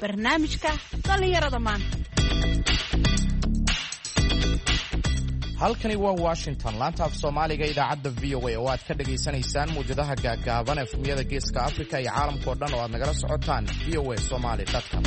barnaamijka dhalinyarada maanta. halkani waa Washington, laanta af Soomaaliga idaacadda VOA oo aad ka dhageysanaysaan muujadaha gaagaaban ee efemiyada Geeska Afrika iyo caalamka oo dhan oo aad nagala socotaan voasomali.com.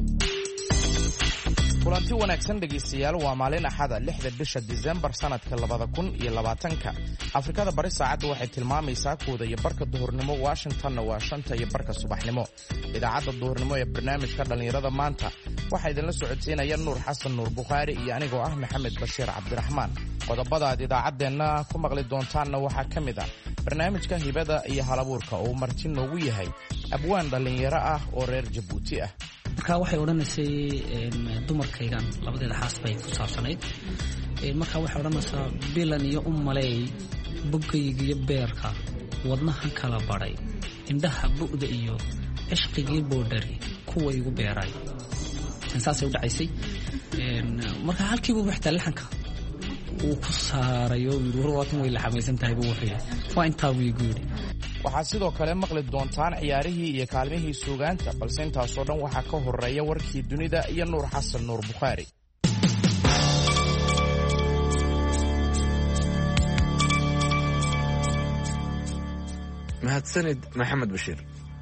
kulanti wanaagsan dhegeystayaal, waa maalin Axada 6 bisha December sanadka 2020. Afrikada bari saacadu waxay tilmaamaysaa 1:00 duhurnimo, Washingtonna waa 5:00 subaxnimo. Idaacadda duhurnimo ee barnaamijka dhalinyarada maanta waxaa idinla socodsiinaya Nuur Xasan Nuur Bukhaari iyo anigoo ah Maxamed Bashiir Cabdiraxmaan. Qodobada aad idaacaddeenna ku maqli doontaanna waxaa ka mid ah barnaamijka hibada iyo halabuurka oo marti noogu yahay abwaan dhalinyaro ah oo reer Jabuuti ah. marka waxay odhanaysay dumarkaygan labadeeda xaas bay ku saabsanayd. marka waxay odhanaysaa bilan iyo ummaley bogayga iyo beerka wadnaha kala baray indhaha bu'da iyo cishqigii boodhari kuwa igu beeray. saasay u dhacaysay. marka halkiiba waxtaa laxanka uu ku saarayo wiilwatan way la xamaysan tahay buu wuxuu waa intaa wiigu yidhi. waxaa sidoo kale maqli doontaan ciyaarihii iyo kaalmihii suugaanta, balse intaasoo dhan waxaa ka horeeya warkii dunida iyo Nuur Xasan Nuur Bukhaari. mahadsanid Maxamed Bashiir.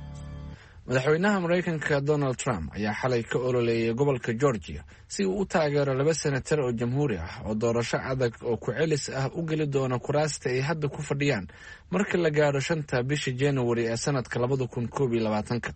madaxweynaha Mareykanka Donald Trump ayaa xalay ka ololeeyay gobolka Georgia si uu u taageero 2 senatar oo jamhuuri ah oo doorasho adag oo ku celis ah u geli doona kuraasta ay hadda ku fadhiyaan marka la gaaro 5 bisha January ee sanadka 2021.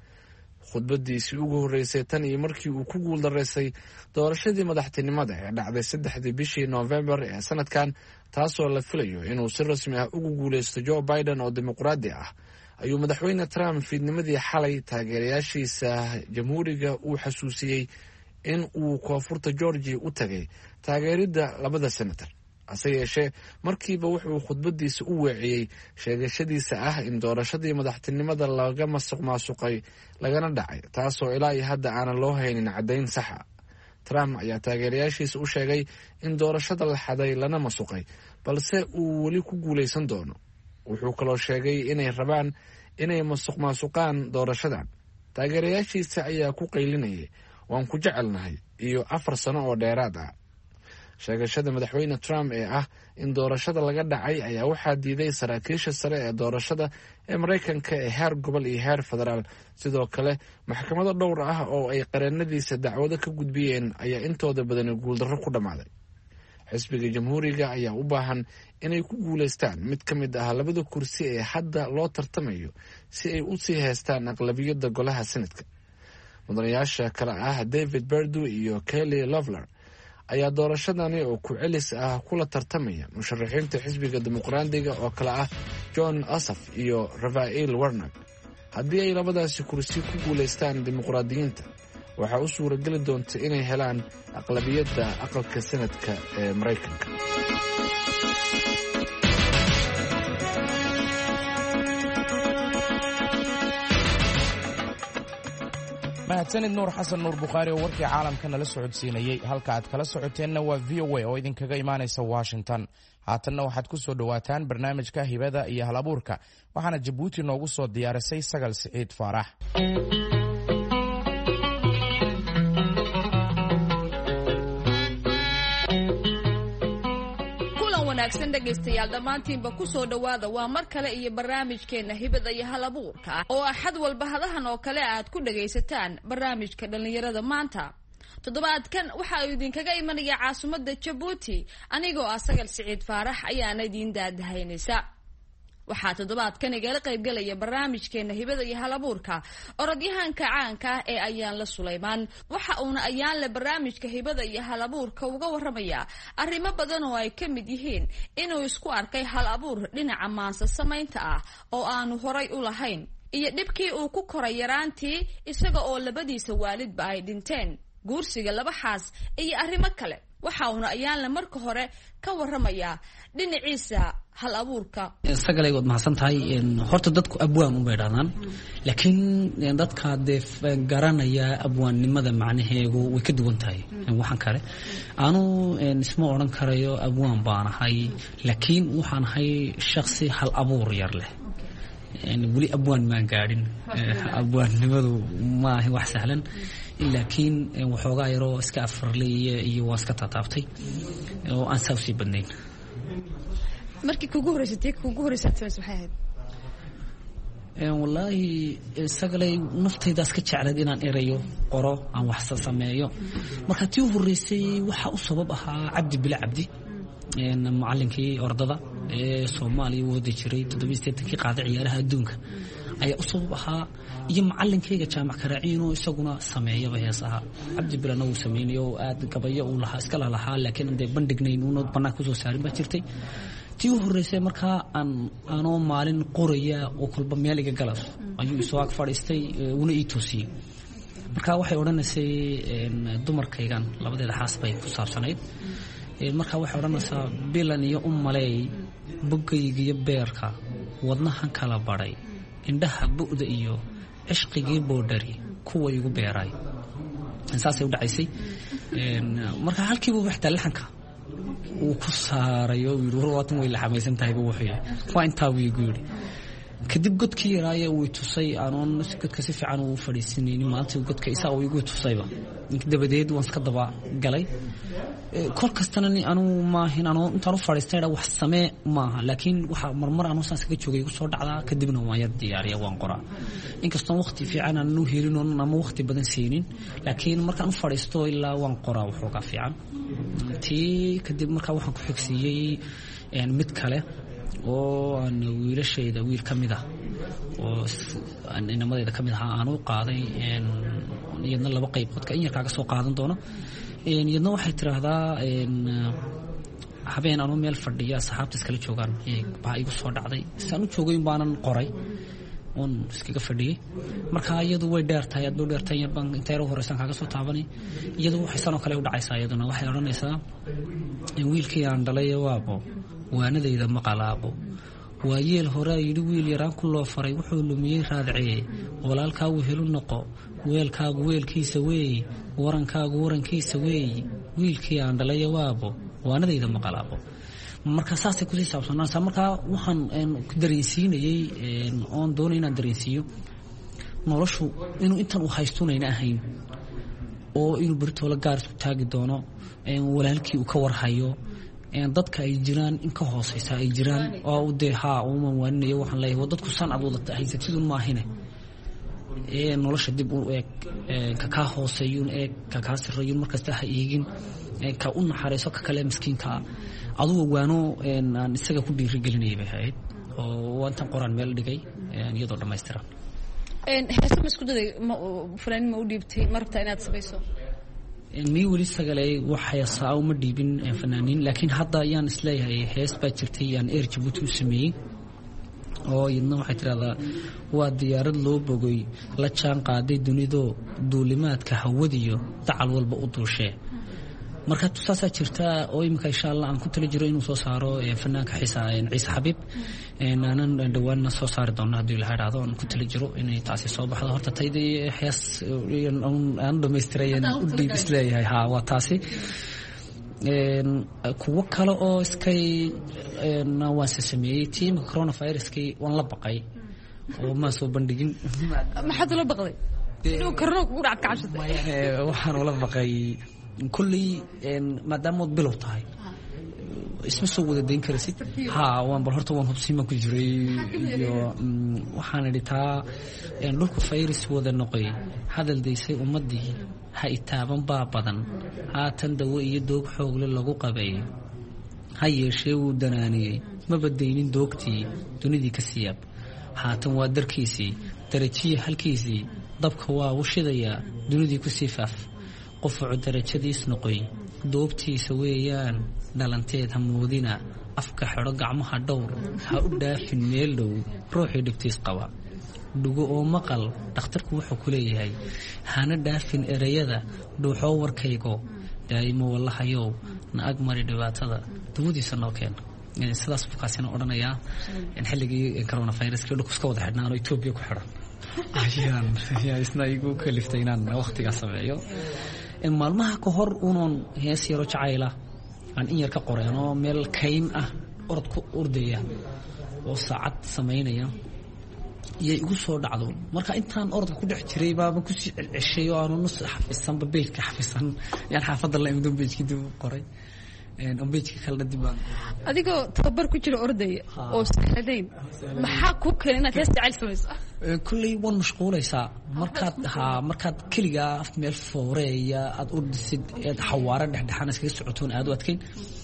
khudbadiisii ugu horeysay tan iyo markii uu ku guuldareysay doorashadii madaxtinimada ee dhacday 3 bishii November ee sanadkan, taasoo la filayo inuu si rasmi ah ugu guuleysto Joe Biden oo dimuqraadi ah, ayuu madaxweyne Trump fiidnimadii xalay taageerayaashiisa jamhuuriga uu xasuusiyey in uu koonfurta Georgia u tagay taageeridda 2 senatar. hase yeeshee markiiba wuxuu khudbadiisa u weeciyey sheegashadiisa ah in doorashadii madaxtinimada laga masuqmaasuqay lagana dhacay, taasoo ilaa iyo hadda aanan loo haynin caddayn saxa. Trump ayaa taageerayaashiisa u sheegay in doorashada la xaday lana masuqay, balse uu weli ku guuleysan doono. wuxuu kaloo sheegay inay rabaan inay masuqmaasuqaan doorashadan. taageerayaashiisa ayaa ku qaylinayay waan ku jecelnahay iyo 4 sano oo dheeraad ah. sheegashada madaxweyne Trump ee ah in doorashada laga dhacay ayaa waxaa diiday saraakiisha sare ee doorashada ee Mareykanka ee heer gobol iyo heer federaal. sidoo kale maxkamado dhowr ah oo ay qareenadiisa dacwado ka gudbiyeen ayaa intooda badan guuldarro ku dhammaaday. xisbiga jamhuuriga ayaa u baahan inay ku guuleystaan mid ka mid ah 2 kursi ee hadda loo tartamayo si ay u sii haystaan aqlabiyadda golaha Senatka. mudanayaasha kale ah David Perdue iyo Kelly Loeffler ayaa doorashadani oo ku celis ah kula tartamaya musharaxiinta xisbiga dimuqraadiga oo kale ah John Ossoff iyo Raphael Warnock. haddii ay labadaasi kursi ku guuleystaan dimuqraadiyiinta, waxaa u suurageli doonta inay helaan aqlabiyadda aqalka Senatka ee Mareykanka. mahadsanid Nuur Xasan Nuur Bukhaari oo warkii caalamka nala socodsiinayay. halka aad kala socoteenna waa VOA oo idinkaga imaanaysa Washington. haatanna waxaad ku soo dhawaataan barnaamijka hibada iyo halabuurka, waxaana Jabuuti noogu soo diyaarisay Sagal Siciid Faarax. wanaagsan dhegaystayaal dhammaantiinba ku soo dhowaada. waa mar kale iyo barnaamijkeenna hibada iyo halabuurka oo axad walba hadahan oo kale aad ku dhagaysataan barnaamijka dhalinyarada maanta. toddobaadkan waxa uu idinkaga imanaya caasimadda Jabuuti, anigoo ah Sagal Siciid Faarax ayaana idiin daadahaynaysa. waxaa toddobaadkan igala qaybgalaya barnaamijkeena hibada iyo halabuurka orodyahanka caanka ah ee Ayaanle Suleymaan. waxa uuna Ayaanle barnaamijka hibada iyo halabuurka uga waramaya arrimo badan oo ay ka mid yihiin inuu isku arkay hal abuur dhinaca maansa samaynta ah oo aanu horay u lahayn, iyo dhibkii uu ku koray yaraantii isaga oo labadiisa waalidba ay dhinteen, guursiga 2 xaas iyo arrimo kale. waxa uuna Ayaanle marka hore ka waramaya dhinaciisa hal abuurka. sagalay wad mahadsan tahay. horta dadku abwaan u beedhaan, laakiin dadka garanaya abwaannimada macnaheedu way ka duwan tahay. waxaan kale aanu isma oran karayo abwaan baan ahay, laakiin waxaan ahay shakhsi hal abuur yar leh. weli abwaan maan gaadhin abwaannimadu maaha wax sahlan laakiin waxoogaa yaroo iska afarley iyo waan iska taataabtay oo aan saa usii badnayn. markii kugu horeysatay maxay ahayd? wallaahi sagalay naftaydaas ka jeclayd inaan erayo qoro aan wax sameeyo. marka tii horeysay waxa u sabab ahaa Cabdi Bila Cabdi macallinkii ordada ee Soomaaliya wada jiray 78kii qaaday ciyaaraha adduunka ayaa u sabab ahaa, iyo macallinkayga Jaamac Karaaciino isaguna sameeyaba heesaha. Cabdi Bilana uu sameeyo aad gabayo uu lahaa iska lahaa, laakiin aan bandhignayn uu banaan ku soo saarin ba jirtay. tii horeysay markaa aanoo maalin qoraya oo kulba meel iga galas ayuu soo ag fadhiistay una ii toosiyay. marka waxay odhanaysay dumarkaygan labadeeda xaas bay ku saabsanayd. marka waxay odhanaysaa bilan iyo maleey bogayga iyo beerka wadnahan kala baray indhaha bu'da iyo cishqigii boodhari kuwa igu beeray. saasay u dhacaysay. marka halkiiba waxtaa laxanka uu ku saarayo warwaatan way la xamaysan tahay buu wuxuu waa intaa wii guuri. kadib godkii yaraaye uu tusay aanoon godka si fiican u fadhiisanaynin maanta godka isaa uu igu tusayba. dabadeed waan iska daba galay. kor kastana anu maahin anoo intaan u fadhiistay wax samee maaha, laakiin waxa marmar anoo saas kaga joogay igu soo dhacdaa. kadibna waan yar diyaariya waan qoraa, inkastoo waqti fiican aan u helin ama waqti badan siinin, laakiin markaan u fadhiisto ilaa waan qoraa waxoogaa fiican. tii kadib markaa waxaan ku xigsiiyey mid kale oo aan wiilashayda wiil ka mid ah oo inamadayda ka mid ahaa aan u qaaday. iyadna laba qayboodka in yarkaaga soo qaadan doono. iyadna waxay tiraahdaa habeen anoo meel fadhiya asxaabta iskala joogaan baa igu soo dhacday. saan u joogay baanan qoray oon iskaga fadhiyey. marka iyadu way dheertahay, aad bay u dheertahay, yarbaan intay ugu horeysan kaaga soo taabanay. iyadu waxay sanoo kale u dhacaysaa. iyaduna waxay odhanaysaa wiilkii aan dhalay waabo waanadayda maqalaabo waa yeel horaa yidhi wiil yaraan ku loo faray wuxuu lumiyey raadcee walaalkaagu helu noqo weelkaagu weelkiisa weey warankaagu warankiisa weey wiilkii aan dhalay waabo waanadayda maqalaabo. marka saasay kusii saabsanaasaa. markaa waxaan dareensiinayey oon doonay inaan dareensiiyo noloshu inuu intan uu haystunayna ahayn, oo inuu beritoola gaar isku taagi doono, walaalkii uu ka warhayo, dadka ay jiraan in ka hooseysa ay jiraan oo dee uma waaninayo. waxaan leeyahay dadku san aad wada haysatidun maahine nolosha dib u eeg, ka kaa hooseeyuun eeg, ka kaa sarreeyuun markasta ha eegin, ka u naxariiso ka kale miskiinka adugu waano aan isaga ku dhiirigelinayay bay ahayd. oo waantan qoraan meel dhigay iyadoo dhammaystiran. heesa ma isku daday fanaaniin ma u dhiibtay ma rabtaa inaad samayso? mii weli sagalay waxay saa uma dhiibin fanaaniin, laakiin hadda ayaan isleeyahay hees baa jirtay aan eer Jabuuti u sameeyey oo iyadna waxay tiraahdaa waa diyaarad loo bogay la jaan qaaday dunidoo duulimaadka hawadiyo dacal walba u duushee. marka tusaasaa jirta oo imika insha Allah aan ku tali jiro inuu soo saaro fanaanka Ciise Xabiib. aanan dhawaanna soo saari doono haddii la yiraahdo aan ku tali jiro inay taasi soo baxdo. horta taydii hees aan dhammaystiray u dhiib isleeyahay waa taasi. kuwo kale oo iskay waan sameeyey. tiimka coronaviruskii waan la baqay oo ma soo bandhigin. maxaad la baqday inuu corona kugu dhac ka cabsatay? waxaan la baqay kulli maadaama bilow tahay isma soo wada deyn karaysid. waan bal horta waan hubsiima ku jiray iyo waxaan idhitaa dhulku virus wada noqoy hadal daysay ummadii ha itaaban baa badan haatan dawo iyo doog xoogle lagu qabay ha yeeshee wuu danaaniyey ma badaynin doogtii dunidii ka siyaab haatan waa darkiisii darajiya halkiisii dabka waa u shidayaa dunidii ku sii faaf qofucu darajadiis noqoy doobtiisa weeyaan dhalanteed ha moodina afka xidho gacmaha dhowr ha u dhaafin meel dhow ruuxii dhibtiis qaba dhugo oo maqal dhakhtarku wuxuu ku leeyahay hana dhaafin ereyada dhuuxoo warkaygo daa'imo wallahayow na ag mari dhibaatada dawadiisa noo keen. sidaas bukaasina odhanayaa xilligii coronaviruska dhulku iska wada xidhnaan oo Ethiopia ku xidhan ayaan isna igu kaliftay inaan waqtigaa sameeyo. maalmaha ka hor unoon hees yaro jacayla aan in yar ka qoreen oo meel kayn ah orod ku ordaya oo saacad samaynaya iyay igu soo dhacdo marka intaan orodka ku dhex jiray baaba kusii celceshay oo aanu nus xafisanba beejka xafisan yaan xaafadda la imdo beejkii dib u qoray beejka kalena dib baan adigoo tababar ku jira ordaya oo saxadayn maxaa kuu keenay inaad heesta jacayl samayso kulley waan mashquulaysaa markaad keligaa meel fooreeya aad ordisid eed xawaaro dhexdhexaan iskaga socotoon aad u adkayn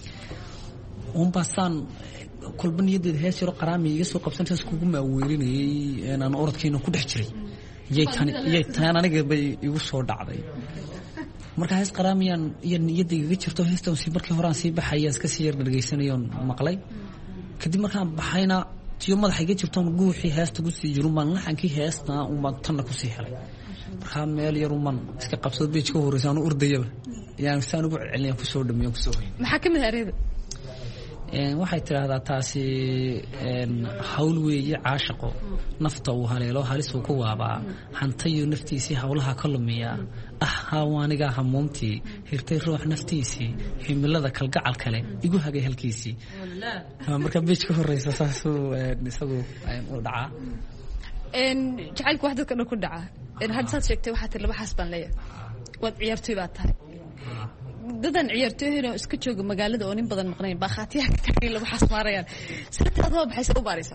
unbaasaan kolba niyadeeda hees yaro qaraami iga soo qabsantaas kugu maaweelinayay aan orodkayna ku dhex jiray iyay tan aniga bay igu soo dhacday marka hees qaraamiyaan iyo niyadda igaga jirto heestan si markii hore aan sii baxayaan iska sii yar dhagaysanayoon maqlay kadib markaan baxayna tiyo madaxa iga jirtoon guuxii heesta kusii jirun baan laxankii heesta unbaan tanna kusii helay markaa meel yar unbaan iska qabsado beej ka horreysa aanu ordayaba yaan saan ugu celceliyaan kusoo dhameeyaan kusoo hoy maxaa ka mid areeda waxay tidhaahdaa taasi hawl weeye caashaqo nafta uu haleelo halis uu ku waabaa hantayo naftiisii hawlaha ka lumiya hawaanigaa hamuumtii hirtay ruux naftiisii himilada kalgacal kale igu hagay halkiisii markaa beej ka horeysa saasuu isagu u dhacaa jacaylku wax dadka dhan ku dhaca hadda saad sheegtay waxaa tir laba xaas baan leeyahay waad ciyaartoy baad tahay dadan ciyaartooyina iska jooga magaalada oo nin badan maqnayn baa khaatiyaha ka lagu xasmaarayaan sababtaad waa baxaysa u baaraysa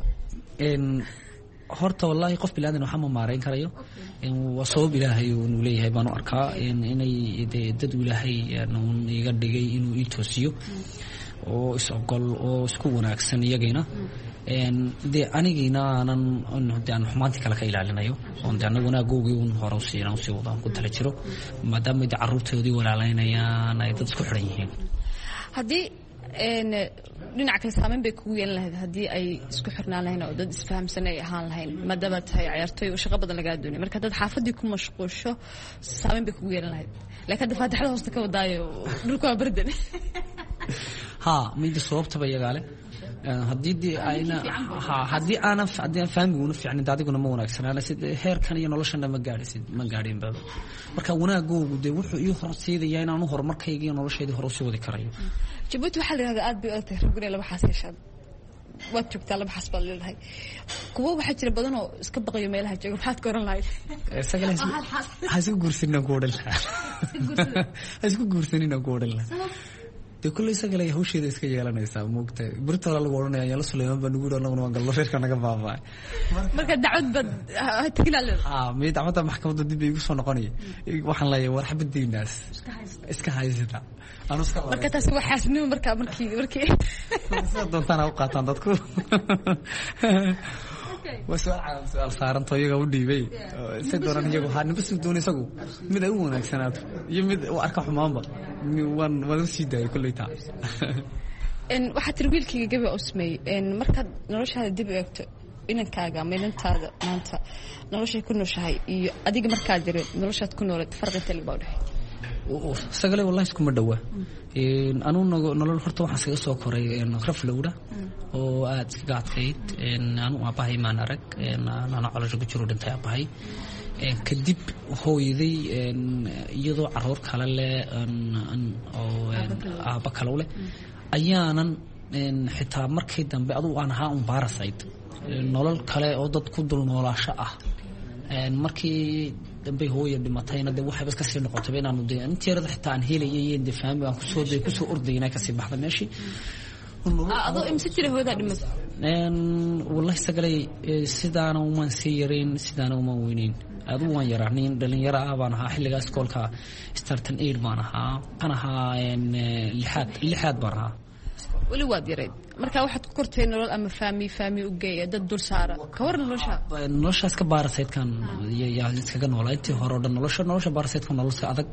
horta wallaahi qof bilaadan waxa ma maareyn karayo waa sabab ilaahay uu leeyahay baan u arkaa inay dad ilaahay iga dhigay inuu ii toosiyo oo is ogol oo isku wanaagsan iyagayna dee anigiina aanan xumaantii kale ka ilaalinayo oon dee anagu wanaaggoogii un hore usii wadaan ku tala jiro maadaama dee carruurtoodii walaalaynayaan ay dad isku xidhan yihiin haddii dhinac kale saameyn bay kugu yeelan lahayd haddii ay isku xirnaan lahayn oo dad isfahamsan ay ahaan lahayn maadaama tahay ciyaartooy oo shaqo badan lagaa doonay marka dad xaafadii ku mashquusho saameyn bay kugu yeelan lahayd laakiin hadda faatixada hoosta ka wadaayo dhulka waa bardan midi sababtaba iyagaale haddii aan fahmiguna fiicnin adiguna ma wanaagsanaan heerkan iyo noloshana ma gaadhinba marka wanaagoogu dee wuxuu ii horseedayaa inaanu horumarkayga iyo noloshaydii hore usii wadi karayo jabuuti waxaa la yihahdaa aad bay u adagtahay raguna laba xaas yeeshaan waad joogtaa laba xaas baad leedahay kuwo waxaa jira badan oo iska baqayo meelaha jooga maxaad ka oran lahayd ha isku guursaninaan ku odhan lahaa ha isku guursaninaan ku odhan lahaa dee kulley isagale hawsheeda iska yeelanaysaa moogtahay birtooda lagu odhanaya yaala Suleymaan baa nugu anaguna waan gallo reerka naga baaba'ay marka dacwad bad tagnaa mid dacwadda maxkamadda dib ay igu soo noqonaya waxaan leeyahay war xabadaynaas iska haysata marka taasi waa xaasnimo markii sida doontaan ha u qaataan dadku waa su-aal saaranto iyaga u dhiibay say doonaan iyagu ninba si doon isagu mid ay u wanaagsanaato iyo mid u arka xumaanba waan u sii daayay kolley taa waxaa tiri wiilkayga gabi oo sameeyey markaad noloshaada dib u eegto inankaaga ama inantaada maanta noloshay ku nooshahay iyo adiga markaad jira noloshaad ku noolad farqi intee lagbaa udhexeey sagale wallahi iskuma dhawa anuu nolol horta waxaan iskaga soo koray raflowda oo aad iskaga adkayd anuu aabbahay maan arag ana colosha ku jiro dhintay aabbahay kadib hooyaday iyadoo caruur kale leh oo aabba kale leh ayaanan xitaa markii dambe adugu aan ahaa un baarasayd nolol kale oo dad ku dul noolaasho ah markii dambay hooya dhimatayna dee waxayba iska sii noqotayba inaanu dee inteerada xitaa aan helayay dee faami aan kusoo ordayay inay kasii baxda meeshii adoo imse jira hooyadaa dhimatay wallahi sagalay sidaana umaan sii yarayn sidaana umaan weynayn adugu waan yaraa nin dhalinyaro ah baan ahaa xilligaa iskoolka startan aid baan ahaa waxaan ahaa lixaad baan ahaa weli waad yarayd marka waxaad ku kortay nolol ama faami u geeya dad dul saara ka war noloshaas ka baarasaydkan yaa iskaga noolaa intii hore oo dhan nolosha baarasaydka nolosha adag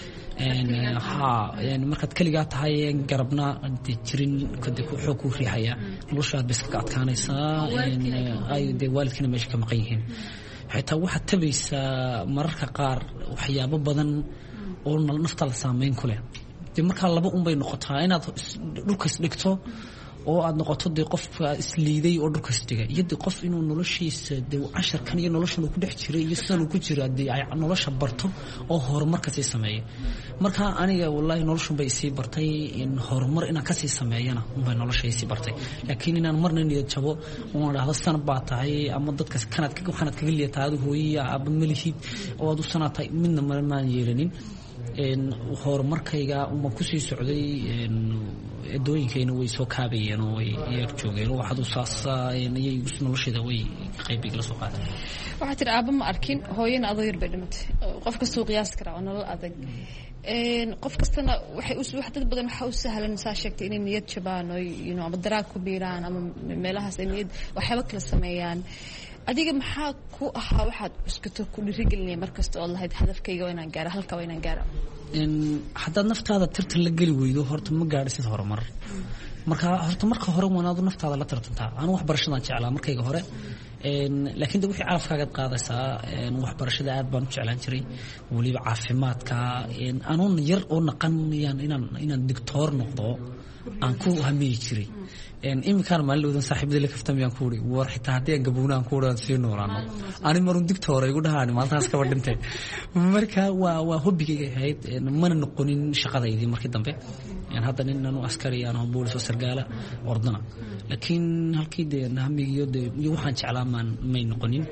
markaad keligaa tahay garabna jirin xoog ku riixaya noloshaad ba iskaga adkaanaysaa dee waalidkina meesha ka maqan yihiin xitaa waxaad tabaysaa mararka qaar waxyaabo badan oo naftaada saameyn ku leh dee markaa laba un bay noqotaa inaad dhulka isdhigto oo aad noqoto dee qofka isliiday oo dhulka isdhigay iyo dee qof inuu noloshiisa dee casharkan iyo noloshan uu ku dhex jiray iyo sidan uu ku jira dee ay nolosha barto oo horumar kasii sameeya marka aniga wallaahi noloshun bay isii bartay in horumar inaan kasii sameeyana unbay nolosha isii bartay laakiin inaan marna niyad jabo oon dhahdo sanad baa tahay ama dadka waxaanad kaga liyataa adu hooyiya aba malihid oo aad u sanad tahay midna maan yeelanin horumarkayga uma kusii socday adooyinkayna way soo kaabayeen oo way yar joogeen oo waxaad u saasayay nolosheeda way qayb igala soo qaaday waxaa tiri aaba ma arkin hooyana adoo yar bay dhimatay qof kasta uu qiyaas karaa oo nolol adag qof kastana wax dad badan waxaa u sahlan saa sheegtay inay niyad jabaan oo ama daraag ku biiraan ama meelahaas ay niyad waxyaaba kala sameeyaan adiga maxaa ku ahaa waxaad cuskato ku dhiirigelinaya markasta oo lahayd hadafkayga waa inaan gaaro halka waa inaan gaaro haddaad naftaada tartan la geli weydo horta ma gaadhisid horumar marka hore wanaadu naftaada la tartantaa anu waxbarashadaan jeclaa markayga hore laakiin de wixii calafkaagaad qaadaysaa waxbarashada aad baan u jeclaan jiray weliba caafimaadka anuun yar oo naqanayaan inaan digtoor noqdo aan ku hamiyi jiray iminkaan maalin saaxiibada la kaftamiyaan ku uri war xitaa haddii aan gabownaan ku uraan sii noolaano ani marun digtoora igu dhahaan maalintaas kaba dhintay marka waa hobbigayga ahayd mana noqonin shaqadaydii markii dambe hadda nin anu askari aan boolis oo sargaala ordana laakiin halkii dee hamigiyo waxaan jeclaa may noqonin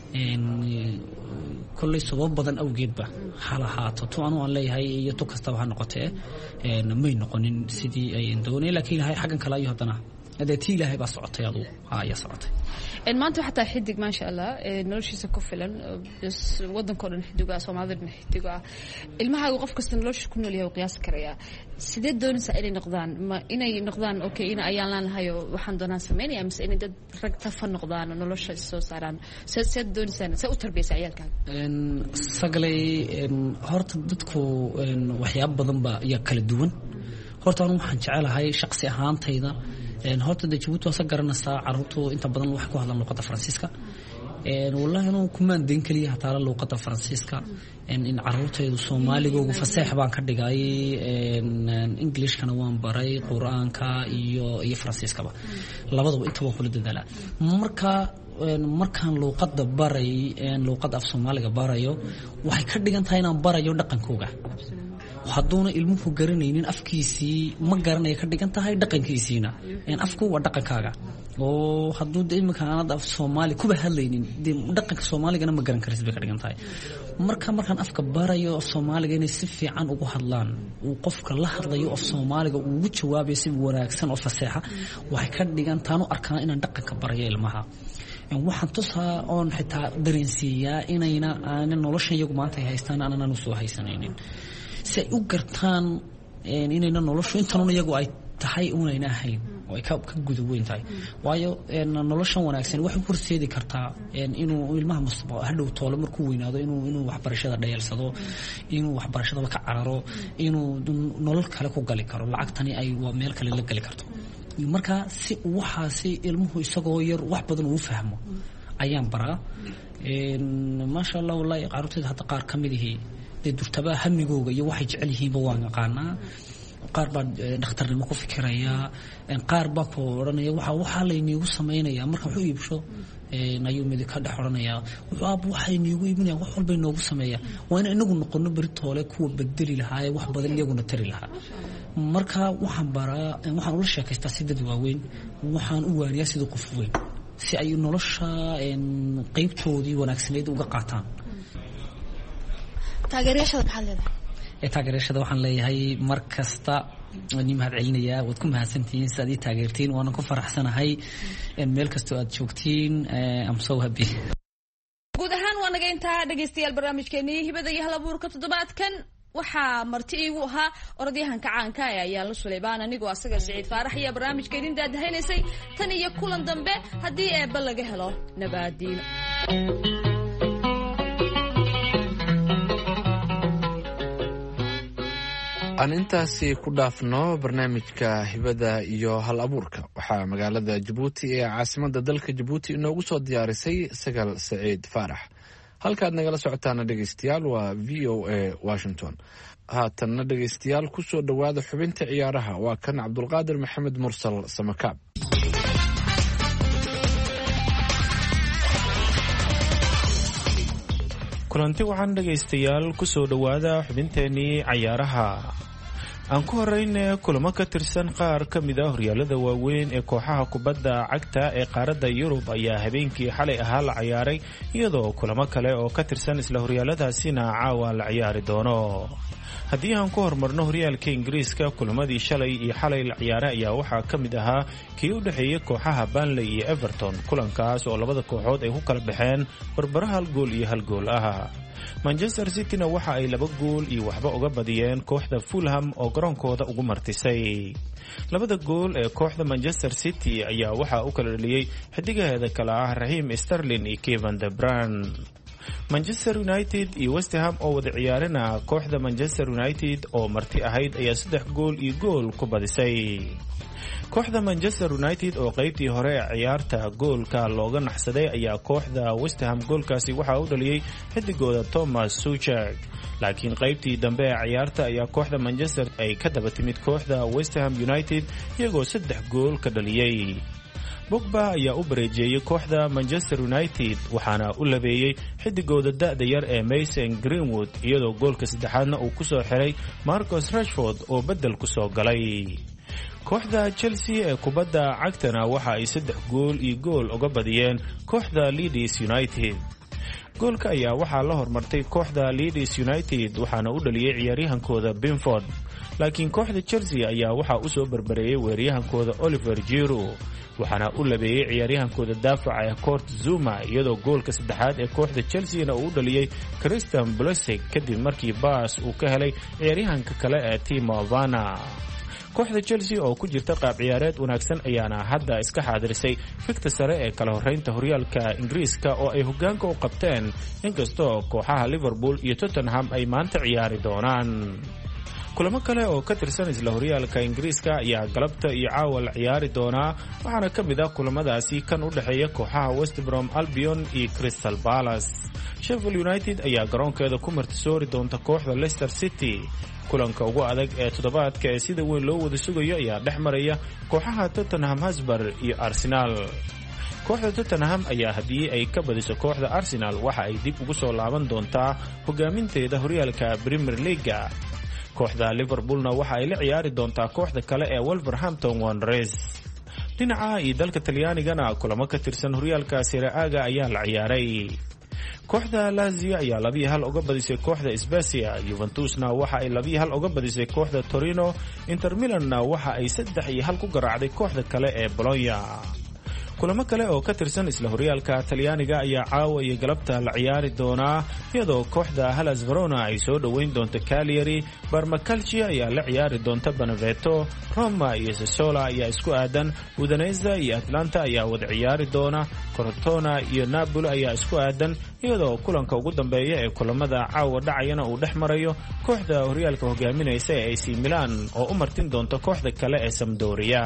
kolley sabab badan awgeedba hal ahaato tu anu aan leeyahay iyo tu kastaba ha noqotee may noqonin sidii ayan doonay laakiin ilaahay xaggan kale ayuu haddana tii ilaahay baa socotay aduu ayaa socotay maanta waxaa tahay xidig maasha allah noloshiisa ku filan bs wadankao dhan xidigo ah soomaalida dhan xidigo ah ilmahaagu qof kasta nolosha ku nool yahay u qiyaasi karayaa sidee doonaysaa inay noqdaan okay in ayaan laanahayo waxaan doonaan sameynaya mise inay dad rag tafa noqdaan oo nolosha soo saaraan seed doonaysaan see u tarbiyaysa ciyaalkaaga sagalay horta dadku waxyaabo badan baa ayaa kala duwan horta anu waxaan jecelahay shaqsi ahaantayda horta de Djibouti waa garanaysaa caruurtu inta badan wax ku hadlaan luqadda Faransiiska wallahi inuu kumaan deyn kaliya hataa luqadda Faransiiska in caruurtaydu Soomaaliga fasax baan ka dhigay Englishkana waan baray Quraanka iyo Faransiiskaba labadaba inta waan kula dadaalaa markaan luqadda baray luqadda af Soomaaliga barayo waxay ka dhigan tahay inaan barayo dhaqankooga hadduuna ilmuhu garanaynin afkiisii ma garanaya ka dhigan tahay dhaqankiisiina afku waa dhaqankaaga oo hadduu de iminka aanad af Soomaali kuba hadlaynin de dhaqanka Soomaaligana ma garan karaysid bay ka dhigan tahay markaan afka barayo af Soomaaliga inay si fiican ugu hadlaan uu qofka la hadlayo af Soomaaliga uu ugu jawaabayo si wanaagsan oo fasaxa waxay ka dhigan taanu arkaan inaan dhaqanka barayo ilmaha waxaan tusaa oon xitaa dareensiiyaa inayna aanan nolosha iyagu maanta ay haystaan aanan u soo haysanaynin si ay u gartaan inayna noloshu intan iyagu ay tahay unayna ahayn oo ay ka guda weyn tahay waayo noloshan wanaagsan waxay horseedi kartaa inuu ilmaha mustaqbal hadhow toolo markuu weynaado inuu waxbarashada dhayeelsado inuu waxbarashada ka cararo inuu nolol kale ku gali karo lacagtani ay meel kale la gali karto marka si waxaasi ilmuhu isagoo yar wax badan uu fahmo ayaan baraa maasha Allah wallahi qaartooda hadda qaar kamid yihiin durtaba hamigooga iyo waxay jecel yihiinba waan yaqaanaa qaar baa dhakhtarnimo ku fikiraya qaar baa ku oranaya waxa la iniigu sameynaya marka wuxuu iibsho ayuu mid ka dhex oranaya waxay iniigu iibinaya wax walba inoogu sameeya waa in inagu noqono beritoole kuwa bedeli lahaa wax badan iyaguna tari lahaa marka waxaan ula sheekaystaa si dad waaweyn waxaan u waaniyaa sida qof weyn si ay nolosha qaybtoodii wanaagsaneyd uga qaataan taageerashada waxaan leeyahay mar kasta waan mahad celinayaa waad ku mahadsantihiin sidaad ii taageertiin waana ku faraxsanahay meel kastoo aad joogtiin I'm so happy guud ahaan waa naga intaa dhageystayaal barnaamijkeenii hibada iyo halabuurka toddobaadkan waxaa marti iigu ahaa orodyahanka caanka ayaa la Suleybaan anigoo asaga Saciid Faarax iyo barnaamijkeenin daadahaynaysay tan iyo kulan dambe haddii eebba laga helo nabaadiin aan intaasi ku dhaafno barnaamijka hibada iyo hal abuurka waxaa magaalada Djibouti ee caasimadda dalka Djibouti inoogu soo diyaarisay Sagal Saciid Faarax halkaad nagala socotaana dhegeystayaal waa VOA Washington haatanna dhegeystayaal ku soo dhawaada xubinta ciyaaraha waa kan Cabdulqaadir Maxamed Mursal Samakaab kulanti waxaan dhegaystayaal kusoo dhowaada xubinteenii cayaaraha. aan ku horeyne kulamo ka tirsan qaar ka mid ah horyaalada waaweyn ee kooxaha kubadda cagta ee qaaradda Yurub ayaa habeenkii xalay ahaa la ciyaaray, iyadoo kulamo kale oo ka tirsan isla horyaaladaasina caawa la ciyaari doono. haddii aan ku hormarno horyaalka Ingiriiska, kulamadii shalay iyo xalay la ciyaaray ayaa waxaa ka mid ahaa kii u dhexeeyay kooxaha Burnley iyo Everton, kulankaas oo labada kooxood ay ku kala baxeen barbaro 1 gool iyo 1 gool ah. Manchester City-na waxa ay 2 gool iyo waxba uga badiyeen kooxda Fulham oo garoonkooda ugu martisay. labada gool ee kooxda Manchester City ayaa waxa uu kala dhaliyay xidigaheeda kala ah Raheem Sterling iyo Kevin De Bruyne. Manchester United iyo West Ham oo wada ciyaarana kooxda Manchester United oo marti ahayd ayaa 3 gool iyo gool ku badisay. kooxda Manchester United oo qaybtii hore ee ciyaarta goolka looga naxsaday ayaa kooxda West Ham goolkaasi waxa uu dhaliyay xidigooda Thomas Tuchel, laakiin qaybtii dambe ee ciyaarta ayaa kooxda Manchester ay ka daba timid kooxda West Ham United iyagoo 3 gool ka dhaliyay. Pogba ayaa u bareejeeyay kooxda Manchester United waxaana u labeeyay xidigooda da'da yar ee Mason Greenwood, iyadoo goolka saddexaadna uu ku soo xiray Marcus Rashford oo bedel ku soo galay. kooxda Chelsea ee kubadda cagtana waxa ay 3 gool iyo gool uga badiyeen kooxda Leeds United. goolka ayaa waxaa la hormartay kooxda Leeds United waxaana u dhaliyay ciyaaryahankooda Brentford, laakiin kooxda Chelsea ayaa waxaa u soo barbareeyay weeraryahankooda Oliver Giroud waxaana u labeeyay ciyaaryahankooda daafaca ee Kurt Zouma, iyadoo goolka saddexaad ee kooxda Chelsea-na uu u dhaliyay Christian Pulisic kadib markii baas uu ka helay ciyaaryahanka kale ee Timo Werner. kooxda Chelsea oo ku jirta qaab ciyaareed wanaagsan ayaana hadda iska xaadirisay fikta sare ee kala horeynta horyaalka Ingiriiska oo ay hoggaanka u qabteen, inkastoo kooxaha Liverpool iyo Tottenham ay maanta ciyaari doonaan. kulamo kale oo ka tirsan isla horyaalka Ingiriiska ayaa galabta iyo caawa la ciyaari doonaa, waxaana ka mid ah kulamadaasi kan u dhexeeya kooxaha West Brom Albion iyo Crystal Palace. Sheffield United ayaa garoonkeeda ku martisoori doonta kooxda Leicester City. kulanka ugu adag ee toddobaadka ee sida weyn loo wada sugayo ayaa dhex maraya kooxaha Tottenham Hotspur iyo Arsenal. kooxda Tottenham ayaa haddii ay ka badiso kooxda Arsenal waxa ay dib ugu soo laaban doontaa hogaaminteeda horyaalka Premier League. kooxda Liverpoolna waxa ay la ciyaari doontaa kooxda kale ee Wolverhampton Wanderers. dhinaca iyo dalka Talyaanigana kulamo ka tirsan horyaalka Serie A ayaa la ciyaaray. kooxda Lazio ayaa 2-1 uga badisay kooxda Spezia, Juventusna waxa ay 2-1 uga badisay kooxda Torino, Inter Milanna waxa ay 3-1 ku garaacday kooxda kale ee Bologna. kulamo kale oo ka tirsan isla horyaalka Talyaaniga ayaa caawa iyo galabta la ciyaari doonaa, iyadoo kooxda Hellas Verona ay soo dhaweyn doonto Cagliari, Parma Calcio ayaa la ciyaari doonta Benevento, Roma iyo Sassuolo ayaa isku aadan, Udinese iyo Atlanta ayaa wada ciyaari doona, Crotone iyo Napoli ayaa isku aadan, iyadoo kulanka ugu dambeeya ee kulamada caawa dhacayana uu dhex marayo kooxda horyaalka hogaaminaysa ee AC Milan oo u martin doonta kooxda kale ee Sampdoria.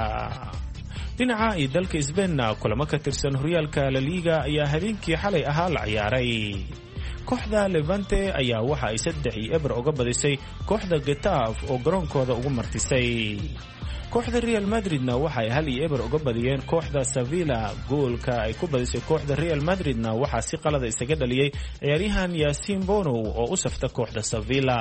dhinaca iyo dalka Spain-na kulamo ka tirsan horyaalka La Liga ayaa habeenkii xalay ahaa la ciyaaray. kooxda Levante ayaa waxa ay 3-0 uga badisay kooxda Getafe oo garoonkooda ugu martisay. kooxda Real Madrid-na waxa ay 1-0 uga badiyeen kooxda Sevilla. goolka ay ku badisay kooxda Real Madrid-na waxaa si qalad isaga dhaliyay ciyaaryahan Yasin Bono oo u safta kooxda Sevilla.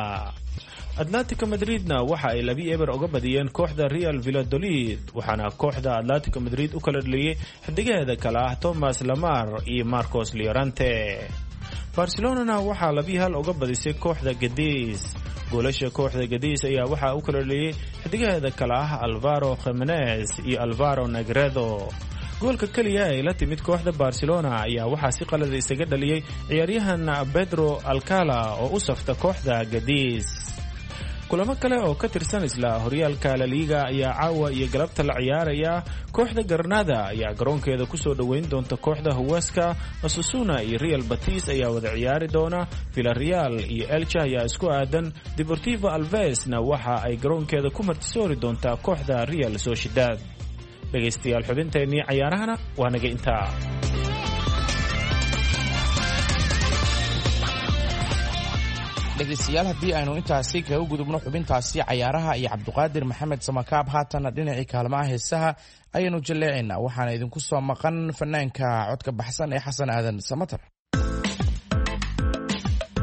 Atletico Madrid-na waxa ay 2-0 uga badiyeen kooxda Real Valladolid, waxaana kooxda Atletico Madrid u kala dhaliyay xidigaheeda kale ah Thomas Lemar iyo Marcos Llorente. Barcelona waxaa 2-1 uga badisay kooxda Cadiz. goolasha kooxda Cadiz ayaa waxaa u kala dhaliyay xidigaheeda kale ah Alvaro Jimenez iyo Alvaro Negredo. goolka kaliya ee la timid kooxda Barcelona ayaa waxaa si qalad isaga dhaliyay ciyaaryahan Pedro Alcala oo u safta kooxda Cadiz. kulamo kale oo ka tirsan isla horyaalka La Liga ayaa caawa iyo galabta la ciyaaraya. kooxda Granada ayaa garoonkeeda ku soo dhaweyn doonta kooxda Huesca, Osasuna iyo Real Betis ayaa wada ciyaari doona, Villarreal iyo Elche ayaa isku aadan, Deportivo Alavesna waxa ay garoonkeeda ku martisoori doontaa kooxda Real Sociedad. dhegaystayaal xubinteennii cayaarahana waa naga intaa. dhegaystayaal haddii aynu intaasi kaga gudubno xubintaasi cayaaraha iyo cabduqaadir maxamed samakaab, haatanna dhinacii kaalmaha heesaha ayaynu jaleecaynaa. waxaana idinku soo maqan fanaanka codka baxsan ee xasan aadan samatar.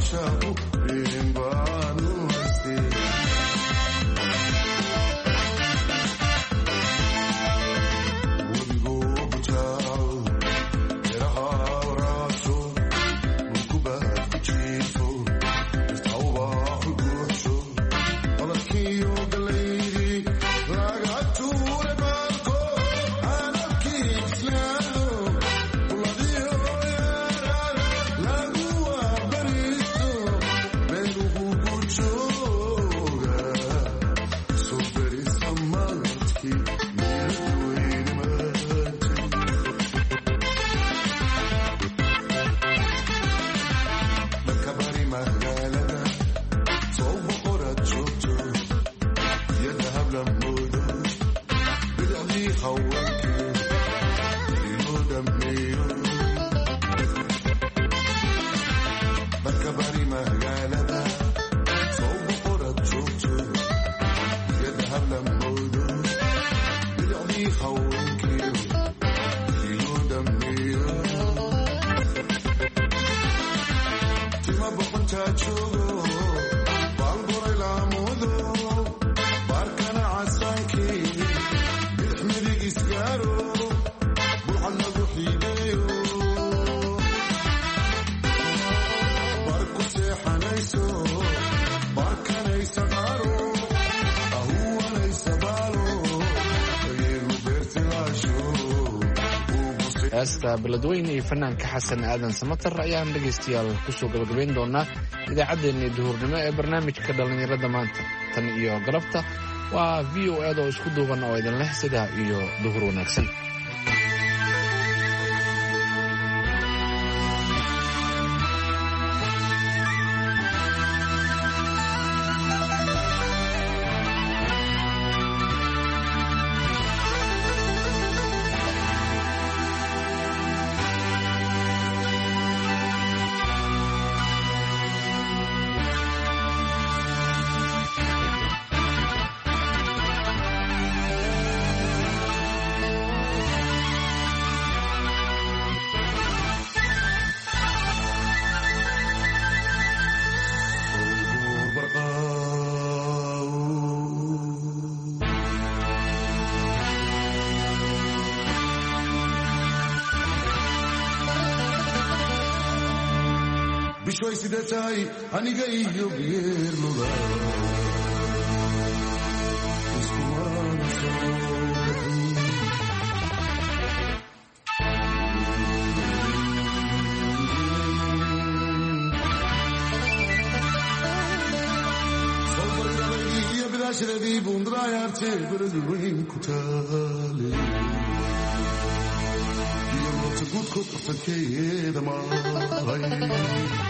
heesta beledweyne iyo fanaanka xasan aadan samatar ayaan dhegaystayaal kusoo gabagabayn doonaa idaacaddeenii duhurnimo ee barnaamijka dhallinyarada maanta tan iyo galabta waa v o ed oo isku duuban oo idin leh sidaa iyo duhur wanaagsan. bishoy sidee tahay aniga iyo geerluda iskumaana soo sobargalay iyo bilaashadii bundraayarte beledweyn ku taale iyo moota guudkood qabtankeeda maahay